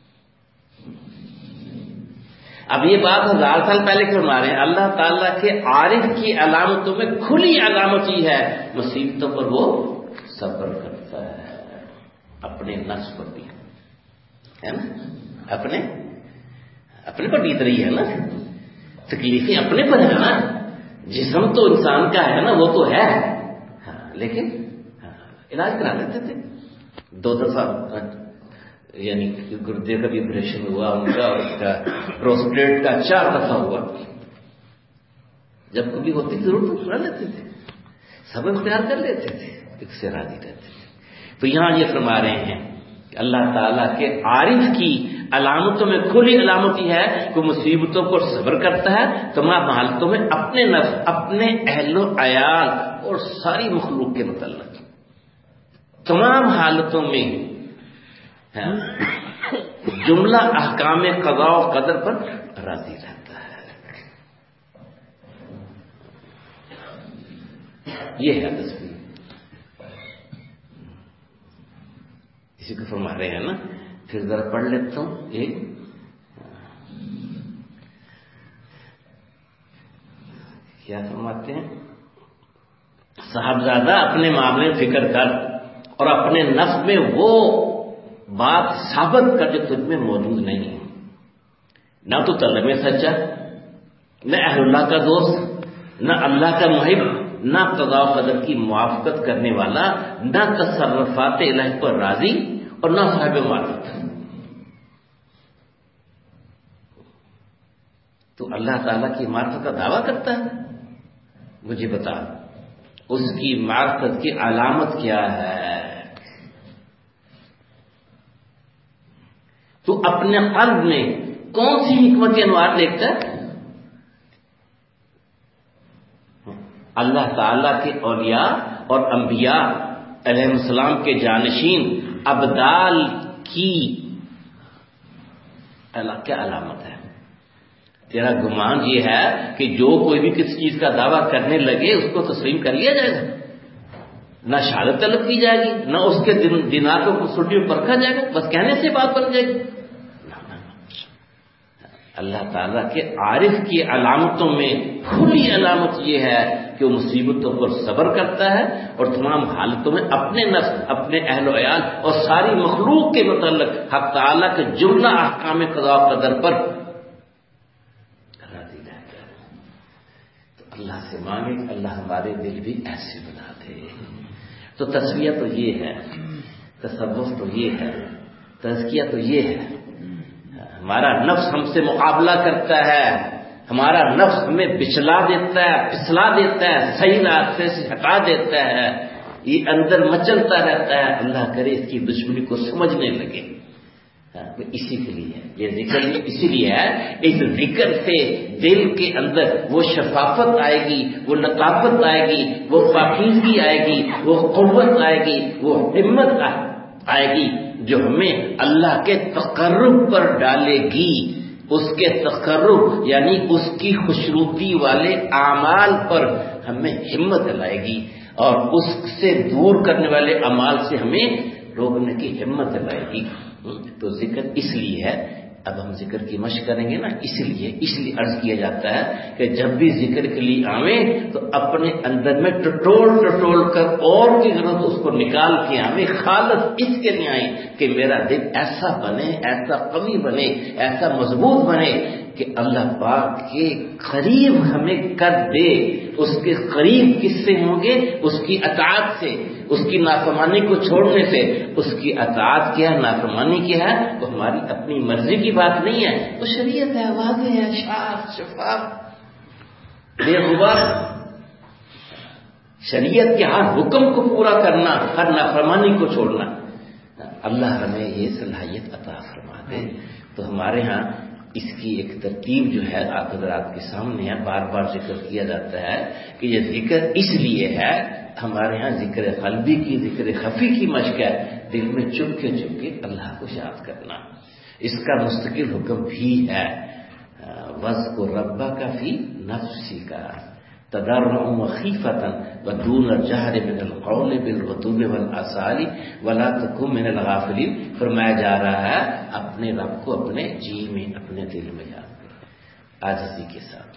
اب یہ بات ہزار سال پہلے کیوں فرما رہے ہیں؟ اللہ تعالیٰ کے عارف کی علامتوں میں کھلی علامت یہ ہے مصیبتوں پر وہ صبر کرتا ہے، اپنے نفس پر بھی ہے نا، اپنے اپنے پر بیت رہی ہے نا، تکلیفیں اپنے پر ہے نا. جسم تو انسان کا ہے نا، وہ تو ہے ہاں، لیکن علاج کرا لیتے تھے. دو دفعہ یعنی گردے کا بھی آپریشن ہوا ان کا، اور اس کا پروسٹیٹ کا چار دفعہ ہوا. جب کبھی ہوتی ضرورت تو سنا لیتے تھے، سب اختیار کر لیتے تھے، ایک سے راضی رہتے تھے. تو یہاں یہ فرما رہے ہیں کہ اللہ تعالیٰ کے عارف کی علامتوں میں کھلی علامت یہ ہے کہ مصیبتوں پر صبر کرتا ہے تمام حالتوں میں، اپنے نفس، اپنے اہل و عیال اور ساری مخلوق کے متعلق تمام حالتوں میں جملہ احکام قضاء و قدر پر راضی رہتا ہے. یہ ہے تصویر. اسی کو فرما رہے ہیں نا پھر ذرا پڑھ لیتا ہوں ایک کیا فرماتے ہیں، صاحبزادہ اپنے معاملے میں فکر کر اور اپنے نفس میں وہ بات ثابت کر جو تجھ میں موجود نہیں ہے. نہ تو طلب میں سچا، نہ اہل اللہ کا دوست، نہ اللہ کا محب، نہ قضاء و قدر کی موافقت کرنے والا، نہ تصرفات الہی پر راضی اور نہ صاحب معرفت. تو اللہ تعالیٰ کی معرفت کا دعویٰ کرتا ہے، مجھے بتا اس کی معرفت کی علامت کیا ہے. تو اپنے قلب میں کون سی حکمت انوار دیکھتا ہے؟ اللہ تعالیٰ کے اولیاء اور انبیاء علیہ السلام کے جانشین ابدال کی کیا علامت ہے؟ تیرا گمان یہ ہے کہ جو کوئی بھی کسی چیز کا دعویٰ کرنے لگے اس کو تسلیم کر لیا جائے گا، نہ شہادت طلب کی جائے گی، نہ اس کے دینار کو سٹی میں پرکھا جائے گا، بس کہنے سے بات بن جائے گی. اللہ تعالیٰ کے عارف کی علامتوں میں کھلی علامت یہ ہے کہ وہ مصیبتوں پر صبر کرتا ہے اور تمام حالتوں میں اپنے نفس، اپنے اہل و عیال اور ساری مخلوق کے متعلق حق تعالیٰ کے جملہ احکام قضاء و قدر پر راضی رہتا ہے. تو اللہ سے مانگے اللہ ہمارے دل بھی ایسے بنا دے. تو تسلیہ تو یہ ہے، تصوف تو یہ ہے، تزکیہ تو یہ ہے. ہمارا نفس ہم سے مقابلہ کرتا ہے، ہمارا نفس ہمیں بچلا دیتا ہے، پھسلا دیتا ہے، صحیح راستے سے ہٹا دیتا ہے، یہ اندر مچلتا رہتا ہے. اللہ کرے اس کی دشمنی کو سمجھنے لگے. اسی کے لیے یہ ذکر اسی لیے ہے، اس ذکر سے دل کے اندر وہ شفافت آئے گی، وہ لطافت آئے گی، وہ پاکیزگی آئے گی، وہ قوت آئے گی، وہ ہمت آئے گی جو ہمیں اللہ کے تقرب پر ڈالے گی. اس کے تقرب یعنی اس کی خوشروتی والے اعمال پر ہمیں ہمت لائے گی اور اس سے دور کرنے والے اعمال سے ہمیں روکنے کی ہمت لائے گی. تو ذکر اس لیے ہے، اب ہم ذکر کی مشق کریں گے نا، اس لیے اس لیے عرض کیا جاتا ہے کہ جب بھی ذکر کے لیے آویں تو اپنے اندر میں ٹٹول ٹٹول کر اور کی ضرورت اس کو نکال کے آویں، خالص اس کے لیے آئیں کہ میرا دل ایسا بنے، ایسا قوی بنے، ایسا مضبوط بنے کہ اللہ پاک کے قریب ہمیں کر دے. اس کے قریب کس سے ہوں گے؟ اس کی اطاعت سے، اس کی نافرمانی کو چھوڑنے سے. اس کی اطاعت کیا ہے، نافرمانی کیا ہے، وہ ہماری اپنی مرضی کی بات نہیں ہے، وہ شریعت ہے، واضح ہے، صاف شفاف بے غبار. شریعت کے ہر حکم کو پورا کرنا، ہر نافرمانی کو چھوڑنا. اللہ ہمیں یہ صلاحیت عطا فرما دے. تو ہمارے ہاں اس کی ایک ترتیب جو ہے آپ حضرات کے سامنے ہے، بار بار ذکر کیا جاتا ہے کہ یہ ذکر اس لیے ہے، ہمارے ہاں ذکر قلبی کی، ذکر خفی کی مشق ہے، دل میں چپ کے چپ کے اللہ کو یاد کرنا. اس کا مستقل حکم بھی ہے، وَاذْكُرْ رَبَّكَ فِي نَفْسِكَ تَضَرُّعًا وَخِيفَةً وَدُونَ الْجَهْرِ مِنَ الْقَوْلِ بِالْغُدُوِّ وَالْآصَالِ وَلَا تَكُن مِنَ الْغَافِلِينَ. فرمایا جا رہا ہے اپنے رب کو اپنے جی میں، اپنے دل میں یاد کرو، عاجزی کے ساتھ،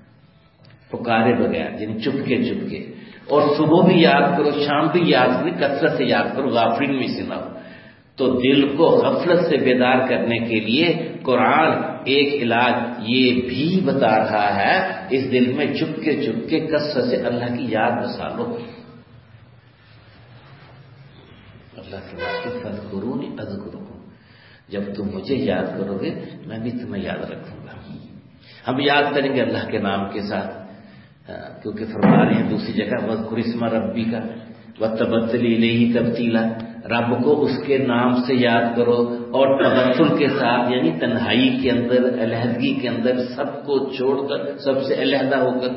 پکارے بغیر، یعنی چپ کے چپ کے. اور صبح بھی یاد کرو، شام بھی یاد کرو، کثرت سے یاد کرو، غافلین میں سے نہ ہو. تو دل کو غفلت سے بیدار کرنے کے لیے قرآن ایک علاج یہ بھی بتا رہا ہے، اس دل میں چپ کے چپ کے کثرت سے اللہ کی یاد بسا لو. اللہ کی بات فاذکرونی اذکرکم، جب تم مجھے یاد کرو گے میں بھی تمہیں یاد رکھوں گا. ہم یاد کریں گے اللہ کے نام کے ساتھ، کیونکہ فرما رہے ہیں دوسری جگہ وَاذْكُرِ اسْمَ رَبِّكَ وَتَبَتَّلْ إِلَيْهِ تَبْتِيلًا، رب کو اس کے نام سے یاد کرو اور تبتل کے ساتھ، یعنی تنہائی کے اندر، علیحدگی کے اندر، سب کو چھوڑ کر، سب سے علیحدہ ہو کر.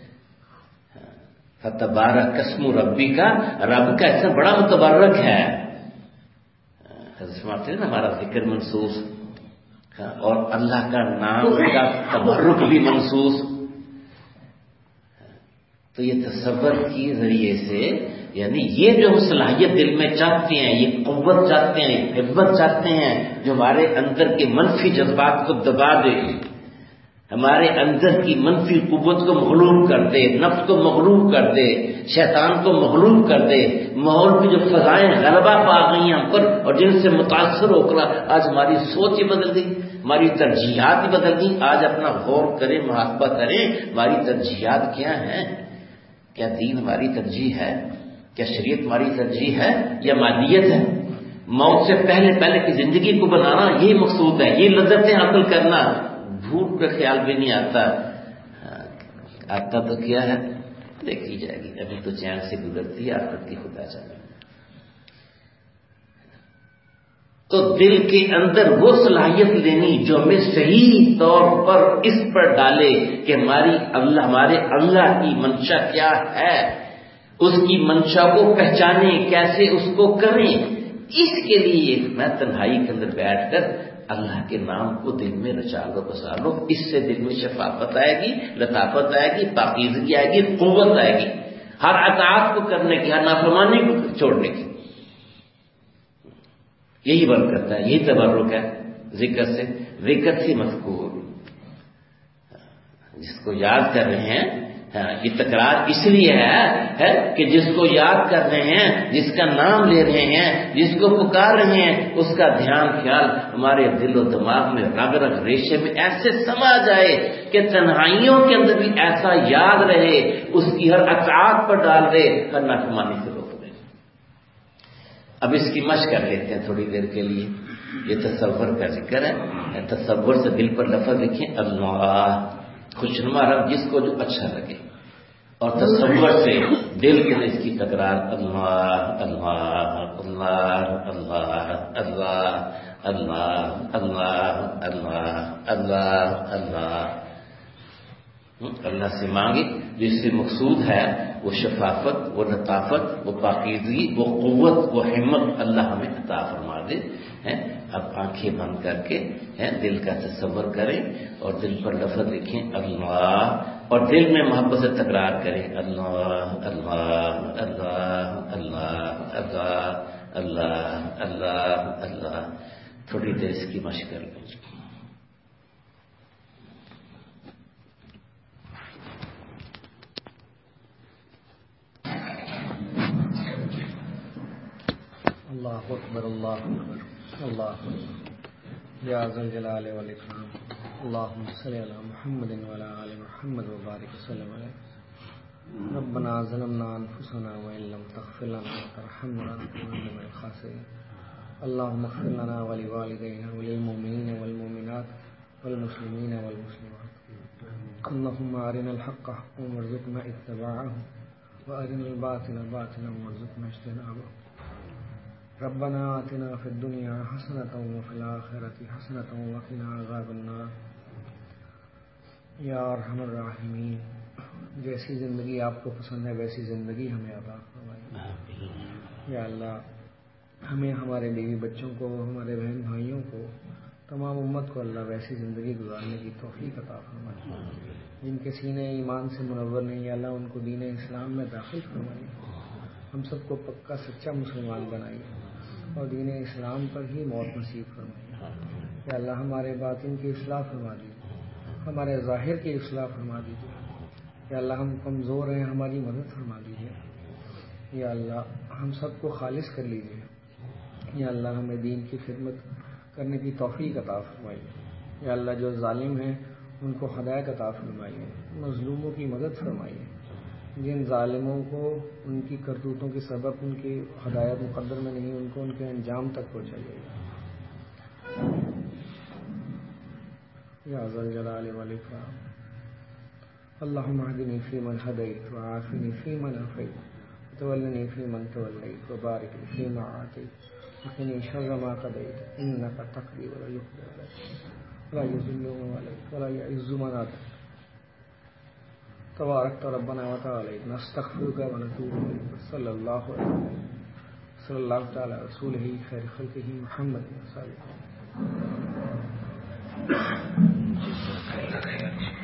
فَتَبَارَكَ اسْمُ رَبِّكَ، رب کا ایسا بڑا متبرک ہے. حضرت فرماتے ہیں نا ہمارا ذکر منسوس اور اللہ کا نام کا تبرک بھی منسوس. تو تو یہ تصور کے ذریعے سے یعنی یہ جو ہم صلاحیت دل میں چاہتے ہیں، یہ قوت چاہتے ہیں، یہ ہمت چاہتے ہیں جو ہمارے اندر کے منفی جذبات کو دبا دے، ہمارے اندر کی منفی قوت کو مغلوب کر دے، نفس کو مغلوب کر دے، شیطان کو مغلوب کر دے، ماحول کی جو فضائیں غلبہ پا گئی ہیں ہم پر اور جن سے متاثر ہو کر آج ہماری سوچ ہی بدل گئی، ہماری ترجیحات ہی بدل گئی۔ آج اپنا غور کریں، محاسبہ کریں، ہماری ترجیحات کیا ہیں؟ کیا دین ہماری ترجیح ہے؟ کیا شریعت ہماری ترجیح ہے یا مادیت ہے؟ موت سے پہلے پہلے کی زندگی کو بنانا یہی مقصود ہے، یہ لذتیں حاصل کرنا، بھوک کا خیال بھی نہیں آتا۔ آتا تو کیا ہے دیکھی جائے گی، ابھی تو چین سے گزرتی ہے، آخرت کی خدا جانے۔ تو دل کے اندر وہ صلاحیت لینی جو ہمیں صحیح طور پر اس پر ڈالے کہ ہماری اللہ ہمارے اللہ کی منشا کیا ہے، اس کی منشا کو پہچانے، کیسے اس کو کریں۔ اس کے لیے میں تنہائی کے اندر بیٹھ کر اللہ کے نام کو دل میں رچا لو، بسا لو، اس سے دل میں شفافت آئے گی، لطافت آئے گی، پاکیزگی آئے گی، قوت آئے گی ہر اطاعت کو کرنے کی، ہر نافرمانی کو چھوڑنے کی۔ یہی برکت ہے، یہی تبرک ہے ذکر سے، ذکر سے مذکور، جس کو یاد کر رہے ہیں۔ ہاں، یہ تکرار اس لیے ہے, ہے کہ جس کو یاد کر رہے ہیں، جس کا نام لے رہے ہیں، جس کو پکار رہے ہیں، اس کا دھیان خیال ہمارے دل و دماغ میں رگ رگ ریشے میں ایسے سما جائے کہ تنہائیوں کے اندر بھی ایسا یاد رہے، اس کی ہر اطاعت پر ڈال دے، ہر نافرمانی سے روک دے۔ اب اس کی مشق کر لیتے ہیں تھوڑی دیر کے لیے۔ یہ تصور کا ذکر ہے، تصور سے دل پر لفظ لکھیں اللہ، خوشنما رب جس کو جو اچھا لگے، اور تصور سے دل کے اس کی تکرار اللہ اللہ اللہ اللہ اللہ اللہ اللہ اللہ اللہ اللہ اللہ سے مانگے، جس سے مقصود ہے وہ شفافت، وہ لطافت، وہ پاکیزگی، وہ قوت، وہ ہمت اللہ ہمیں عطا فرما دے۔ اب آنکھیں بند کر کے دل کا تصور کریں اور دل پر لفظ لکھیں اللہ، اور دل میں محبت سے تکرار کریں اللہ اللہ اللہ اللہ اللہ اللہ اللہ اللہ۔ تھوڑی دیر اس کی مشق کر لیں۔ اللہ اکبر اللہ اکبر اللہ اکبر یا ذا الجلال والاکرام اللهم صل علی محمد وعلی آل محمد وبارک وسلم علیہ ربنا ظلمنا انفسنا وان لم تغفر لنا وترحمنا لنكونن من الخاسرین اللهم اغفر لنا ولوالدينا وللمؤمنين والمؤمنات والمسلمين والمسلمات اللهم أرنا الحق حقا وارزقنا اتباعه وأرنا الباطل باطلا وارزقنا اجتنابه ربنا آتنا فی الدنیا حسنة وفی الآخرة حسنة وقنا عذاب النار۔ یا ارحم الراحمین، جیسی زندگی آپ کو پسند ہے ویسی زندگی ہمیں عطا فرمائے۔ یا اللہ ہمیں، ہمارے بیوی بچوں کو، ہمارے بہن بھائیوں کو، تمام امت کو اللہ ویسی زندگی گزارنے کی توفیق عطا فرمائے۔ جن کے سینے ایمان سے منور نہیں، یا اللہ ان کو دین اسلام میں داخل فرمائے۔ ہم سب کو پکا سچا مسلمان بنائیے اور دین اسلام پر ہی موت نصیب فرمائیے۔ یا اللہ ہمارے باطن کی اصلاح فرما دیجیے، ہمارے ظاہر کی اصلاح فرما دیجیے۔ یا اللہ ہم کمزور ہیں، ہماری مدد فرما دیجیے۔ یا اللہ ہم سب کو خالص کر لیجیے۔ یا اللہ ہمیں دین کی خدمت کرنے کی توفیق عطا فرمائیے۔ یا اللہ جو ظالم ہیں ان کو ہدایت عطا فرمائیے، مظلوموں کی مدد فرمائیے۔ جن ظالموں کو ان کی کرتوتوں کے سبب ان کی ہدایت مقدر میں نہیں، ان کو ان کے انجام تک پہنچائیے۔ یا ذا الجلال والاکرام اللهم اهدني فيمن هديت وعافني فيمن عافيت وتولني فيمن توليت وبارك لي فيما أعطيت وقني شر ما قضيت إنك تقضي ولا يقضى عليك ولا يذل من واليت ولا يعز من عاديت تبارك ربنا وتعالى نستغفرك ونتوب إليك صلى الله عليه صلى الله تعالى على رسوله خير خلقه محمد صلى الله عليه وسلم۔